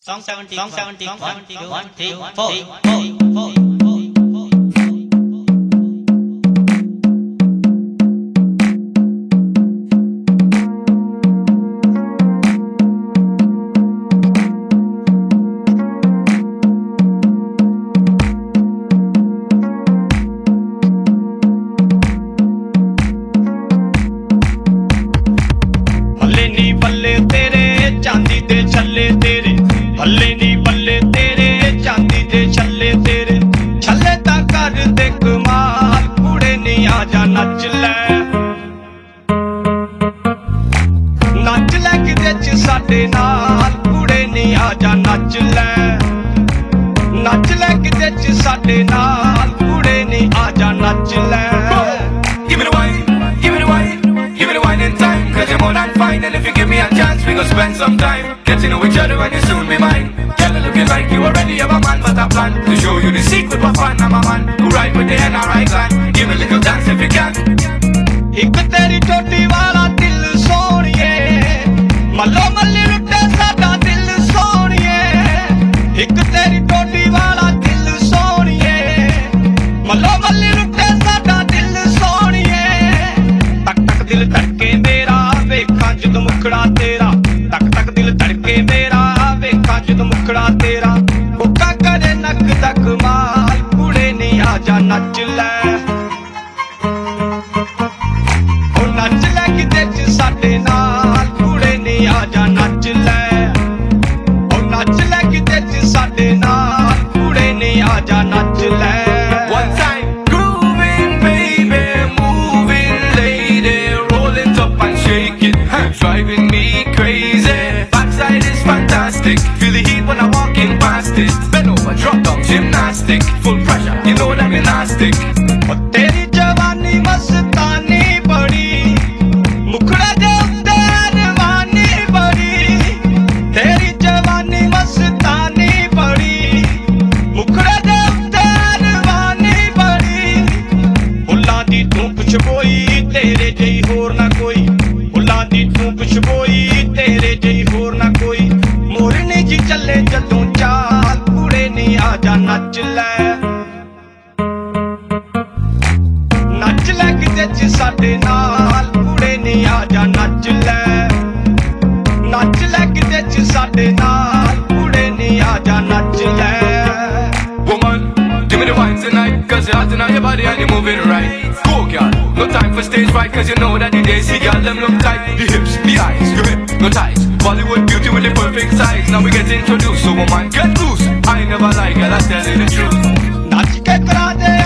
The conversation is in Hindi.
Song 70, 1, 2, 4. हल्ले नी बल्ले तेरे चांदी दे छल्ले तेरे, हल्ले नी बल्ले तेरे चांदी दे छल्ले तेरे, छल्ले ता कर दे कमाल कुड़े नी आजा नच ले किते च साडे नाल कुड़े नी आजा नच ले किते च साडे नाल कुड़े नी आजा नच ले। Give me the wine, give me the wine, give me the wine in time. Cause you're more than fine, and if you give me a chance, we gon' spend some time get to know each other and you soon be mine. Girl, looking like you already have a man, but I plan to show you the secret of fun. I'm a man who ride with the NRI clan. Give me a little dance if you can. एक तेरी चोटी वाला दिल सोनिए, मल्लो मल्ली लुटे साडा दिल सोनिए। एक तेरी चोटी वाला दिल सोनिए, मल्लो मल्ली लुटे साडा दिल सोनिए। तक तक दिल धड़के मेरा वेखा जदों मुखड़ा तेरा, तक तक दिल धड़के मेरा वेखा जदों मुखड़ा तेरा। कोका करे नक तक माल कुड़े नी आजा नच ले किते च साडे नाल कुड़े नी आजा नच ले, नच ले किते च साडे नाल कुड़े नी आजा नच ले। One time, grooving, baby, moving, lady, roll it up and shake it, driving me crazy. Backside is fantastic, feel the heat when I'm walking past it. Bend over, drop down, gymnastic, full pressure, you know that gymnastic. तेरी जवानी मस्तानी बड़ी, मुखड़ा दे उत्ते अनवानी बड़ी। तेरी जवानी मस्तानी बड़ी, मुखड़ा दे उत्ते अनवानी बड़ी। फुल्लां दी तू खुशबोई तेरे जेही होर ना कोई, फुल्लां दी तू खुशबोई तेरे जेही होर ना कोई। मोरनी जी चले जदों चाल कुड़े नी आजा नच ले किते च साडे नाल कुड़े नी आजा नच ले किते च साडे नाल कुड़े नी आजा नच ले। Woman, give me the wine tonight, cause you're hot in your body and you're moving right. Go girl, no time for stage fright, cause you know that the Desi girl them look tight. The hips, the eyes, you hypnotize. Bollywood beauty with the perfect size. Now we get introduced, so woman, get loose. I never lie, girl, I tell you the truth. नच के करा दे